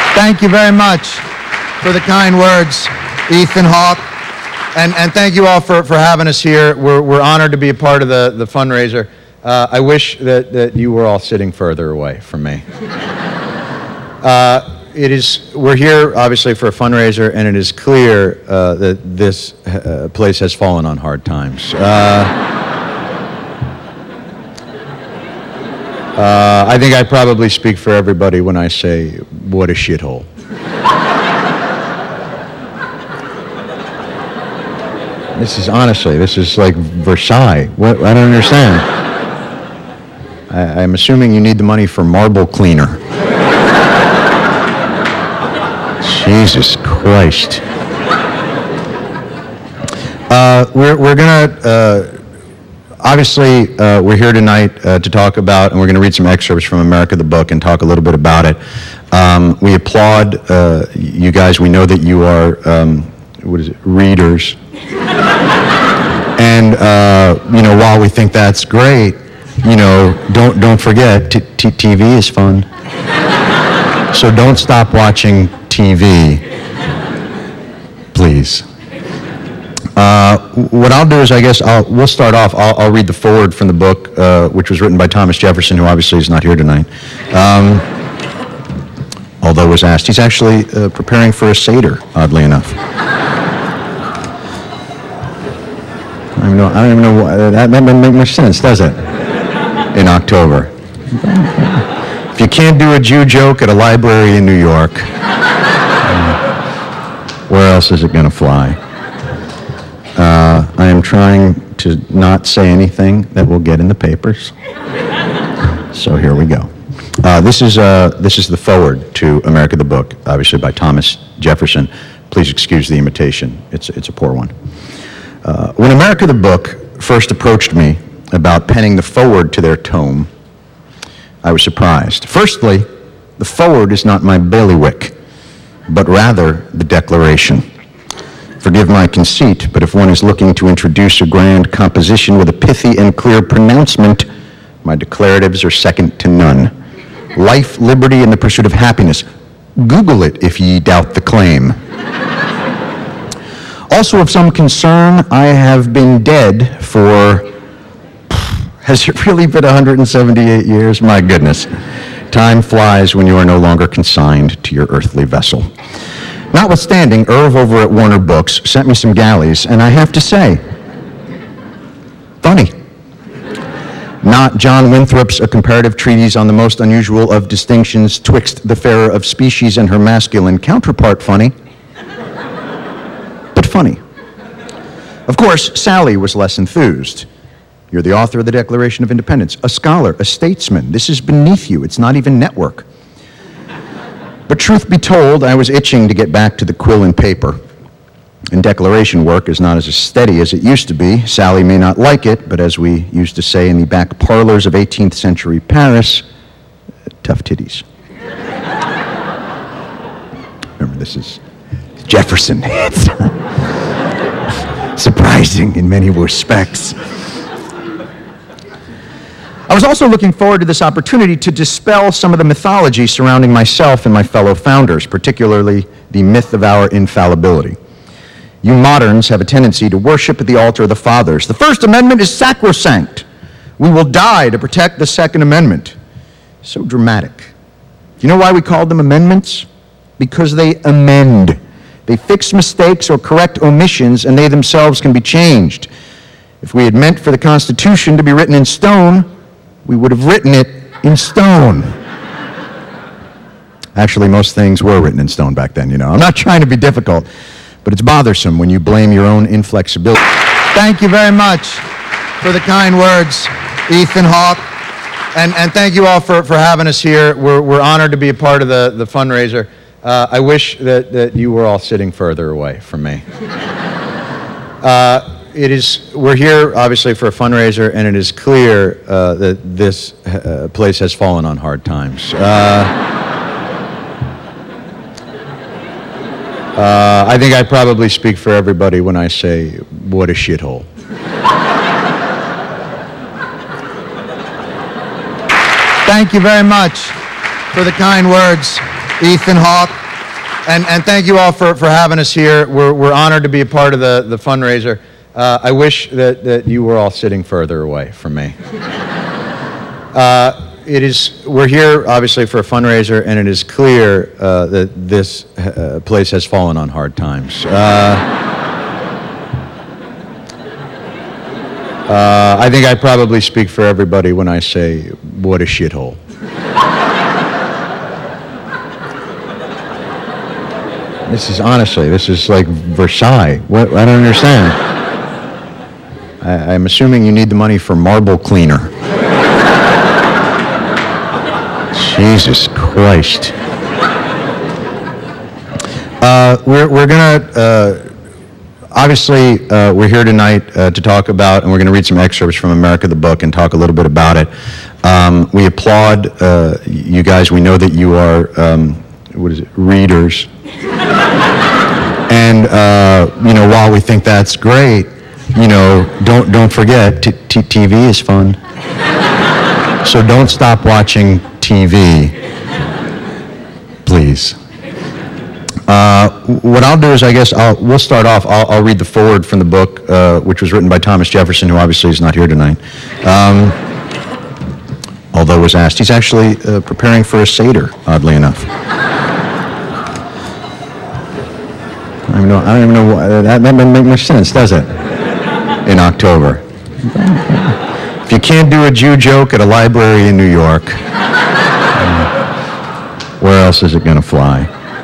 Thank you very much for the kind words, Ethan Hawke. And thank you all for having us here. We're honored to be a part of the fundraiser. I wish that you were all sitting further away from me. We're here obviously for a fundraiser, and it is clear that this place has fallen on hard times. I think I probably speak for everybody when I say, what a shithole. This is like Versailles. What? I don't understand. I'm assuming you need the money for marble cleaner. Jesus Christ. We're gonna, obviously, we're here tonight to talk about, and we're gonna read some excerpts from America the Book and talk a little bit about it. We applaud you guys. We know that you are, readers. And, while we think that's great, don't forget, TV is fun. So don't stop watching TV, please. What I'll do is, I guess, we'll start off. I'll read the foreword from the book, which was written by Thomas Jefferson, who obviously is not here tonight. Although was asked. He's actually preparing for a Seder, oddly enough. I don't even know why, that doesn't make much sense, does it? In October. If you can't do a Jew joke at a library in New York, where else is it going to fly? I am trying to not say anything that will get in the papers. So here we go. This is the foreword to America the Book, obviously by Thomas Jefferson. Please excuse the imitation. It's a poor one. When America the Book first approached me about penning the foreword to their tome, I was surprised. Firstly, the foreword is not my bailiwick, but rather the Declaration. Forgive my conceit, but if one is looking to introduce a grand composition with a pithy and clear pronouncement, my declaratives are second to none. Life, liberty, and the pursuit of happiness. Google it if ye doubt the claim. Also of some concern, I have been dead for, has it really been 178 years? My goodness. Time flies when you are no longer consigned to your earthly vessel. Notwithstanding, Irv over at Warner Books sent me some galleys, and I have to say, funny. Not John Winthrop's A Comparative Treatise on the Most Unusual of Distinctions Twixt the Fairer of Species and her masculine counterpart funny, but funny. Of course, Sally was less enthused. You're the author of the Declaration of Independence, a scholar, a statesman. This is beneath you. It's not even network. But truth be told, I was itching to get back to the quill and paper. And declaration work is not as steady as it used to be. Sally may not like it, but as we used to say in the back parlors of 18th century Paris, tough titties. Remember, this is Jefferson. It's surprising in many respects. I was also looking forward to this opportunity to dispel some of the mythology surrounding myself and my fellow founders, particularly the myth of our infallibility. You moderns have a tendency to worship at the altar of the fathers. The First Amendment is sacrosanct. We will die to protect the Second Amendment. So dramatic. Do you know why we called them amendments? Because they amend. They fix mistakes or correct omissions, and they themselves can be changed. If we had meant for the Constitution to be written in stone, we would have written it in stone. Actually, most things were written in stone back then, I'm not trying to be difficult, but it's bothersome when you blame your own inflexibility. Thank you very much for the kind words, Ethan Hawke. And thank you all for having us here. We're honored to be a part of the fundraiser. I wish that you were all sitting further away from me. We're here obviously for a fundraiser, and it is clear that this place has fallen on hard times. I think I probably speak for everybody when I say, what a shithole. Thank you very much for the kind words, Ethan Hawke. And thank you all for having us here. We're honored to be a part of the fundraiser. I wish that you were all sitting further away from me. We're here obviously for a fundraiser, and it is clear that this place has fallen on hard times. I think I probably speak for everybody when I say, what a shithole. This is like Versailles. What? I don't understand. I'm assuming you need the money for marble cleaner. Jesus Christ. We're gonna, obviously, we're here tonight to talk about, and we're gonna read some excerpts from America the Book and talk a little bit about it. We applaud you guys. We know that you are, readers. And, while we think that's great, don't forget, TV is fun. So don't stop watching TV, please. What I'll do is, I guess, we'll start off. I'll read the foreword from the book, which was written by Thomas Jefferson, who obviously is not here tonight. Although was asked. He's actually preparing for a Seder, oddly enough. I don't even know why, that doesn't make much sense, does it? In October. If you can't do a Jew joke at a library in New York, where else is it going to fly?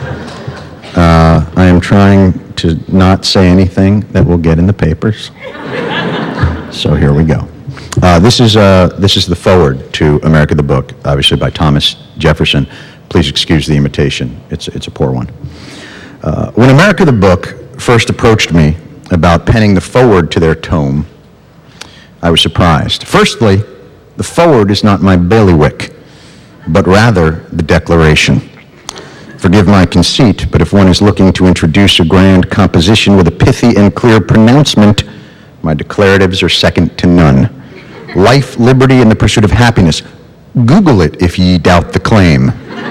I am trying to not say anything that will get in the papers. So here we go. This is the foreword to America the Book, obviously by Thomas Jefferson. Please excuse the imitation. It's a poor one. When America the Book first approached me about penning the foreword to their tome, I was surprised. Firstly, the foreword is not my bailiwick, but rather the declaration. Forgive my conceit, but if one is looking to introduce a grand composition with a pithy and clear pronouncement, my declaratives are second to none. Life, liberty, and the pursuit of happiness. Google it if ye doubt the claim.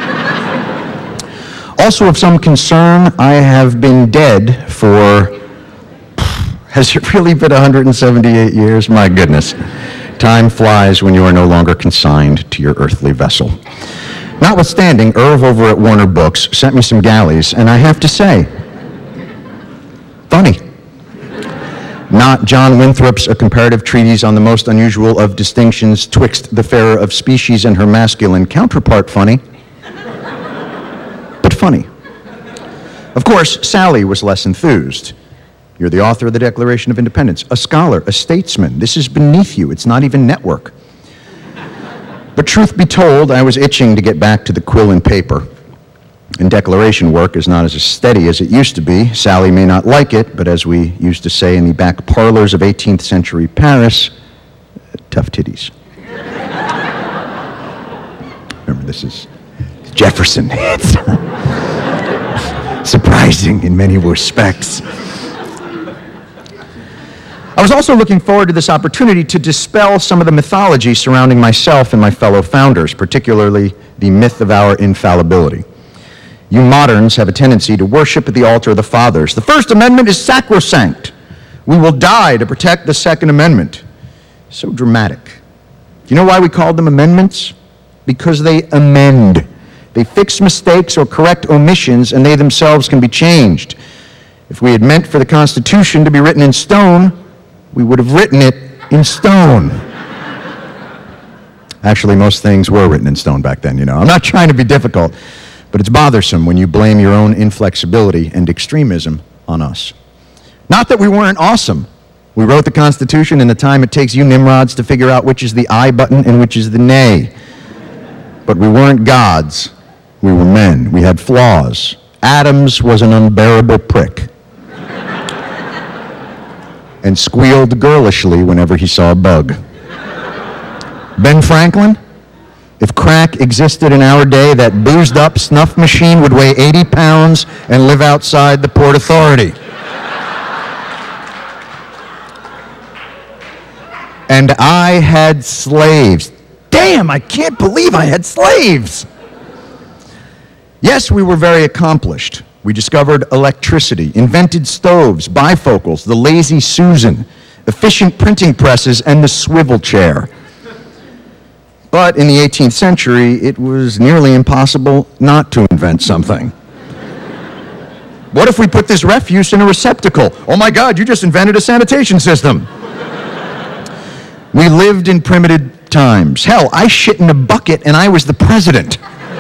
Also of some concern, I have been dead for, has it really been 178 years? My goodness. Time flies when you are no longer consigned to your earthly vessel. Notwithstanding, Irv over at Warner Books sent me some galleys, and I have to say, funny. Not John Winthrop's A Comparative Treatise on the Most Unusual of Distinctions Twixt the Fairer of Species and her masculine counterpart funny, but funny. Of course, Sally was less enthused. You're the author of the Declaration of Independence, a scholar, a statesman. This is beneath you. It's not even network. But truth be told, I was itching to get back to the quill and paper. And declaration work is not as steady as it used to be. Sally may not like it, but as we used to say in the back parlors of 18th century Paris, tough titties. Remember, this is Jefferson. It's surprising in many respects. I was also looking forward to this opportunity to dispel some of the mythology surrounding myself and my fellow founders, particularly the myth of our infallibility. You moderns have a tendency to worship at the altar of the fathers. The First Amendment is sacrosanct. We will die to protect the Second Amendment. So dramatic. Do you know why we called them amendments? Because they amend. They fix mistakes or correct omissions, and they themselves can be changed. If we had meant for the Constitution to be written in stone, we would have written it in stone. Actually, most things were written in stone back then, I'm not trying to be difficult, but it's bothersome when you blame your own inflexibility and extremism on us. Not that we weren't awesome. We wrote the Constitution in the time it takes you Nimrods to figure out which is the aye button and which is the nay. But we weren't gods. We were men. We had flaws. Adams was an unbearable prick and squealed girlishly whenever he saw a bug. Ben Franklin? If crack existed in our day, that boozed up snuff machine would weigh 80 pounds and live outside the Port Authority. And I had slaves. Damn, I can't believe I had slaves. Yes, we were very accomplished. We discovered electricity, invented stoves, bifocals, the Lazy Susan, efficient printing presses, and the swivel chair. But in the 18th century, it was nearly impossible not to invent something. What if we put this refuse in a receptacle? Oh my God, you just invented a sanitation system. We lived in primitive times. Hell, I shit in a bucket and I was the president.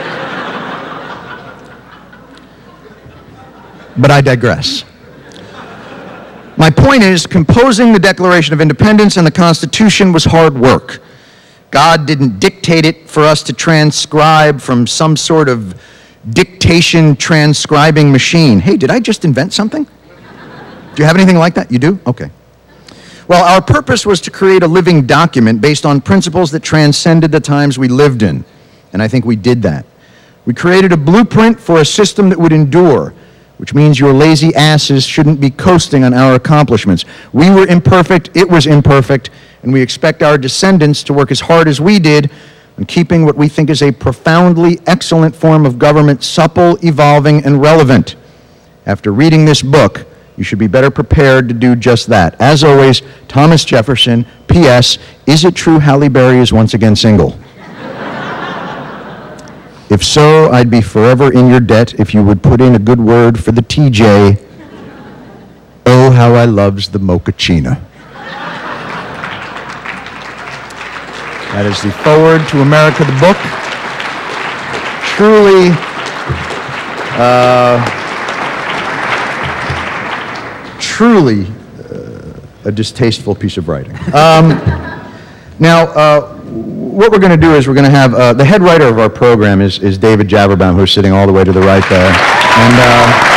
But I digress. My point is, composing the Declaration of Independence and the Constitution was hard work. God didn't dictate it for us to transcribe from some sort of dictation transcribing machine. Hey, did I just invent something? Do you have anything like that? You do? Okay. Well, our purpose was to create a living document based on principles that transcended the times we lived in. And I think we did that. We created a blueprint for a system that would endure, which means your lazy asses shouldn't be coasting on our accomplishments. We were imperfect, it was imperfect, and we expect our descendants to work as hard as we did on keeping what we think is a profoundly excellent form of government supple, evolving, and relevant. After reading this book, you should be better prepared to do just that. As always, Thomas Jefferson, P.S., is it true Halle Berry is once again single? If so, I'd be forever in your debt if you would put in a good word for the TJ. Oh, how I loves the mochaccino. That is the foreword to America the book. Truly a distasteful piece of writing. Now, what we're going to do is we're going to have the head writer of our program is David Javerbaum, who's sitting all the way to the right there. And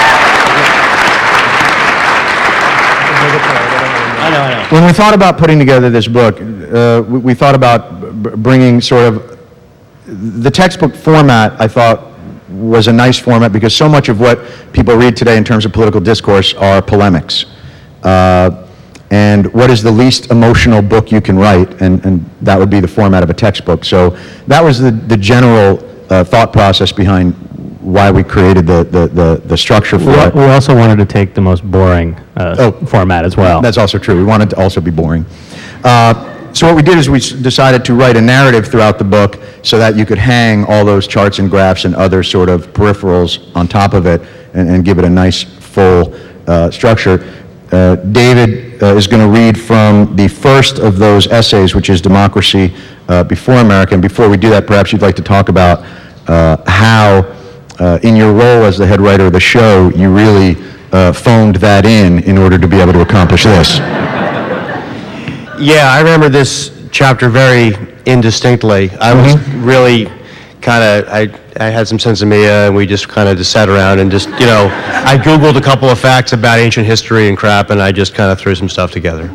I know. When we thought about putting together this book, we thought about bringing sort of the textbook format. I thought was a nice format because so much of what people read today in terms of political discourse are polemics. And what is the least emotional book you can write? And that would be the format of a textbook. So that was the general thought process behind why we created the structure for it. We also wanted to take the most boring format as well. That's also true. We wanted to also be boring. So what we did is we decided to write a narrative throughout the book so that you could hang all those charts and graphs and other sort of peripherals on top of it and give it a nice full structure. David is going to read from the first of those essays, which is Democracy Before America. And before we do that, perhaps you'd like to talk about how, in your role as the head writer of the show, you really phoned that in order to be able to accomplish this. Yeah, I remember this chapter very indistinctly. I was really kind of, I had some sensimilla, and we just kind of sat around and just, I Googled a couple of facts about ancient history and crap, and I just kind of threw some stuff together.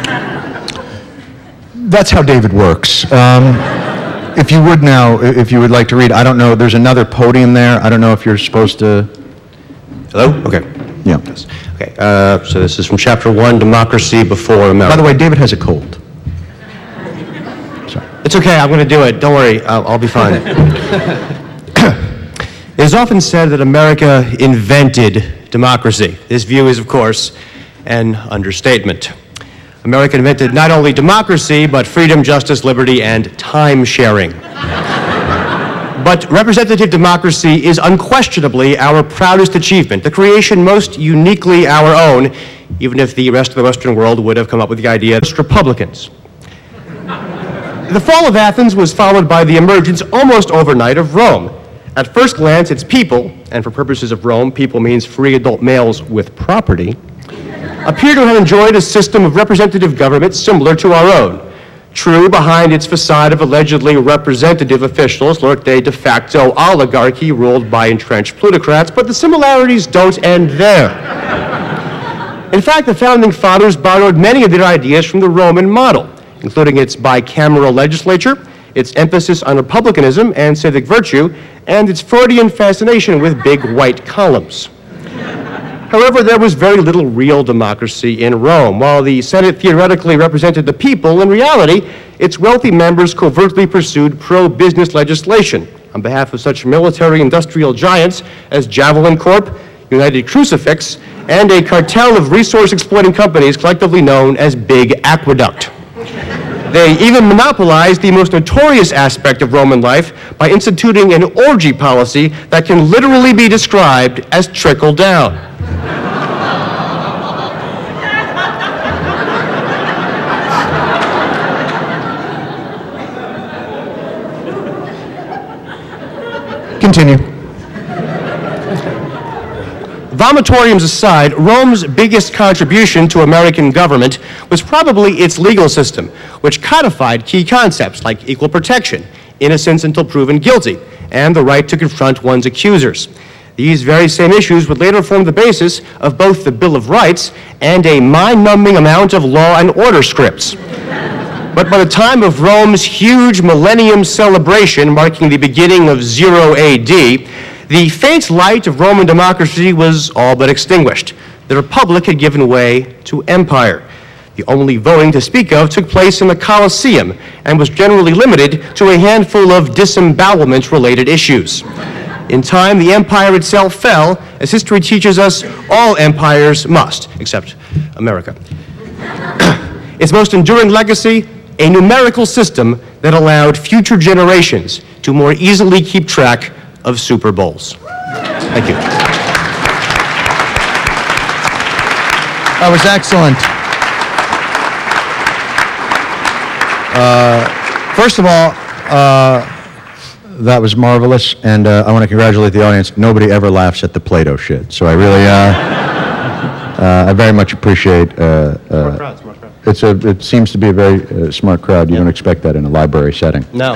That's how David works. If you would now, if you would like to read, I don't know, there's another podium there. I don't know if you're supposed to... Hello? Okay. Yeah. Yes. Okay, so this is from Chapter 1, Democracy Before America. By the way, David has a cold. Sorry. It's okay, I'm going to do it. Don't worry, I'll be fine. It is often said that America invented democracy. This view is, of course, an understatement. America invented not only democracy, but freedom, justice, liberty, and time sharing. But representative democracy is unquestionably our proudest achievement, the creation most uniquely our own, even if the rest of the Western world would have come up with the idea of Republicans. The fall of Athens was followed by the emergence almost overnight of Rome. At first glance, its people, and for purposes of Rome, people means free adult males with property, appear to have enjoyed a system of representative government similar to our own. True, behind its facade of allegedly representative officials lurked a de facto oligarchy ruled by entrenched plutocrats, but the similarities don't end there. In fact, the Founding Fathers borrowed many of their ideas from the Roman model, including its bicameral legislature, its emphasis on republicanism and civic virtue, and its Freudian fascination with big white columns. However, there was very little real democracy in Rome. While the Senate theoretically represented the people, in reality, its wealthy members covertly pursued pro-business legislation, on behalf of such military-industrial giants as Javelin Corp., United Crucifix, and a cartel of resource-exploiting companies collectively known as Big Aqueduct. They even monopolized the most notorious aspect of Roman life by instituting an orgy policy that can literally be described as trickle-down. Continue. Vomitoriums aside, Rome's biggest contribution to American government was probably its legal system, which codified key concepts like equal protection, innocence until proven guilty, and the right to confront one's accusers. These very same issues would later form the basis of both the Bill of Rights and a mind-numbing amount of law and order scripts. But by the time of Rome's huge millennium celebration marking the beginning of 0 AD, the faint light of Roman democracy was all but extinguished. The Republic had given way to empire. The only voting to speak of took place in the Colosseum and was generally limited to a handful of disembowelment-related issues. In time, the empire itself fell, as history teaches us all empires must, except America. Its most enduring legacy, a numerical system that allowed future generations to more easily keep track of Super Bowls. Thank you. That was excellent. First of all, that was marvelous, and I want to congratulate the audience. Nobody ever laughs at the Play-Doh shit, so I really, I very much appreciate. Smart crowd. It seems to be a very smart crowd. You don't expect that in a library setting. No.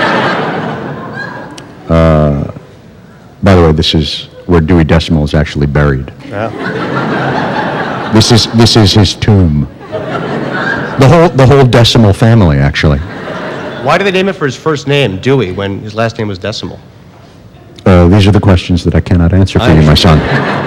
By the way, this is where Dewey Decimal is actually buried. Yeah. This is his tomb. The whole Decimal family, actually. Why did they name it for his first name, Dewey, when his last name was Decimal? These are the questions that I cannot answer for you, my son.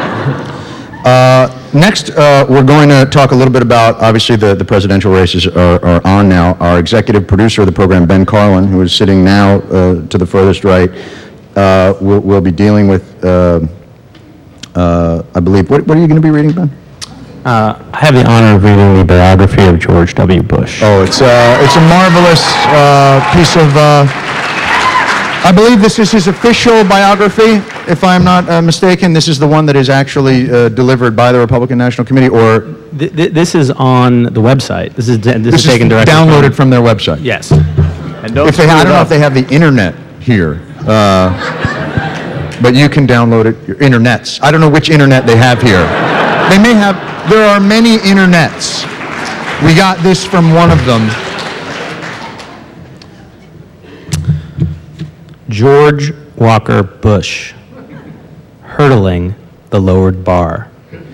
Next, we're going to talk a little bit about, obviously, the presidential races are on now. Our executive producer of the program, Ben Carlin, who is sitting now to the furthest right, will be dealing with, I believe, what are you going to be reading, Ben? I have the honor of reading the biography of George W. Bush. Oh, it's a marvelous piece of, I believe this is his official biography, if I'm not mistaken. This is the one that is actually delivered by the Republican National Committee, or... This is on the website. This is taken directly downloaded from their website. Yes. I And don't know if they have the internet here, but you can download it, your internets. I don't know which internet they have here. They may have, there are many internets. We got this from one of them. George Walker Bush, hurdling the lowered bar.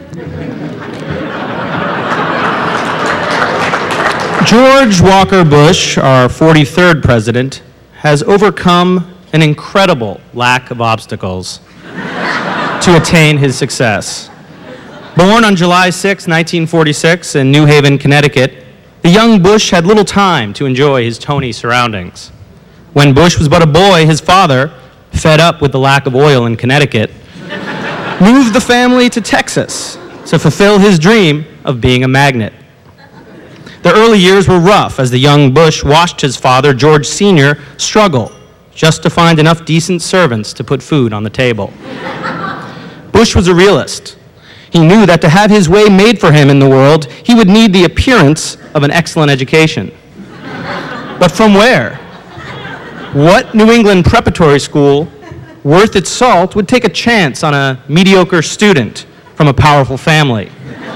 George Walker Bush, our 43rd president, has overcome an incredible lack of obstacles to attain his success. Born on July 6, 1946 in New Haven, Connecticut, the young Bush had little time to enjoy his Tony surroundings. When Bush was but a boy, his father, fed up with the lack of oil in Connecticut, moved the family to Texas to fulfill his dream of being a magnate. The early years were rough as the young Bush watched his father, George Sr., struggle just to find enough decent servants to put food on the table. Bush was a realist. He knew that to have his way made for him in the world, he would need the appearance of an excellent education. But from where? What New England preparatory school, worth its salt, would take a chance on a mediocre student from a powerful family?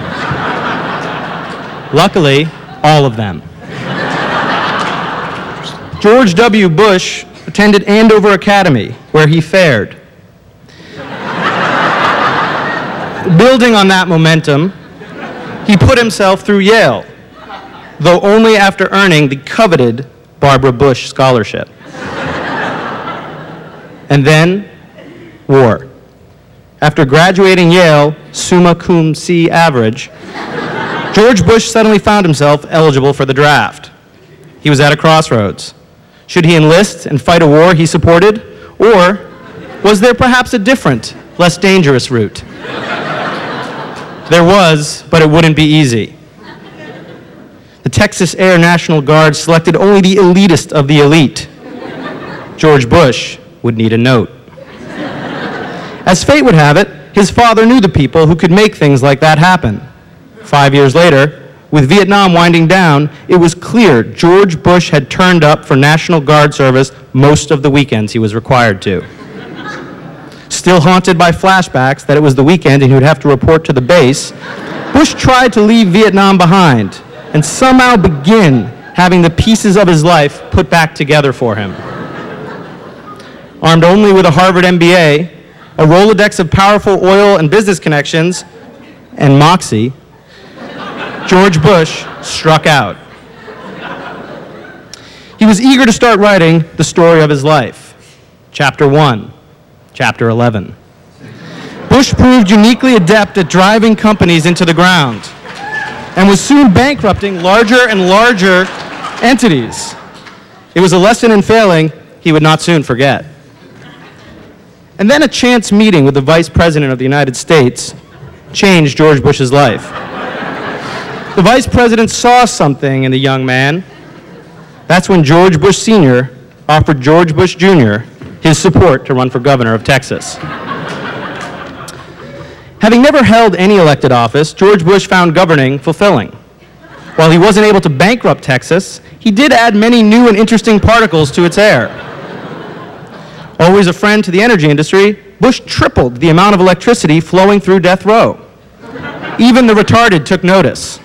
Luckily, all of them. George W. Bush attended Andover Academy, where he fared. Building on that momentum, he put himself through Yale, though only after earning the coveted Barbara Bush Scholarship. And then, war. After graduating Yale, summa cum C average, George Bush suddenly found himself eligible for the draft. He was at a crossroads. Should he enlist and fight a war he supported, Or was there perhaps a different, less dangerous route? There was, but it wouldn't be easy. The Texas Air National Guard selected only the elitist of the elite. George Bush would need a note. As fate would have it, his father knew the people who could make things like that happen. 5 years later, with Vietnam winding down, it was clear George Bush had turned up for National Guard service most of the weekends he was required to. Still haunted by flashbacks that it was the weekend and he would have to report to the base, Bush tried to leave Vietnam behind and somehow begin having the pieces of his life put back together for him. Armed only with a Harvard MBA, a Rolodex of powerful oil and business connections, and moxie, George Bush struck out. He was eager to start writing the story of his life. Chapter 1, Chapter 11. Bush proved uniquely adept at driving companies into the ground and was soon bankrupting larger and larger entities. It was a lesson in failing he would not soon forget. And then a chance meeting with the Vice President of the United States changed George Bush's life. The Vice President saw something in the young man. That's when George Bush Sr. offered George Bush Jr. his support to run for governor of Texas. Having never held any elected office, George Bush found governing fulfilling. While he wasn't able to bankrupt Texas, he did add many new and interesting particles to its air. Always a friend to the energy industry, Bush tripled the amount of electricity flowing through death row. Even the retarded took notice.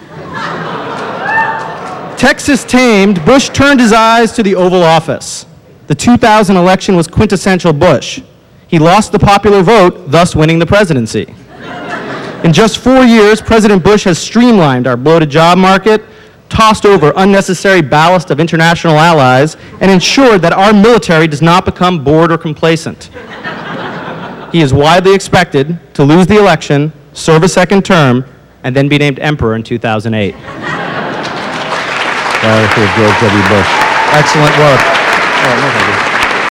Texas tamed, Bush turned his eyes to the Oval Office. The 2000 election was quintessential Bush. He lost the popular vote, thus winning the presidency. In just 4 years, President Bush has streamlined our bloated job market, tossed over unnecessary ballast of international allies, and ensured that our military does not become bored or complacent. He is widely expected to lose the election, serve a second term, and then be named emperor in 2008. Biography of George W. Bush. Excellent work. Oh, no, thank you.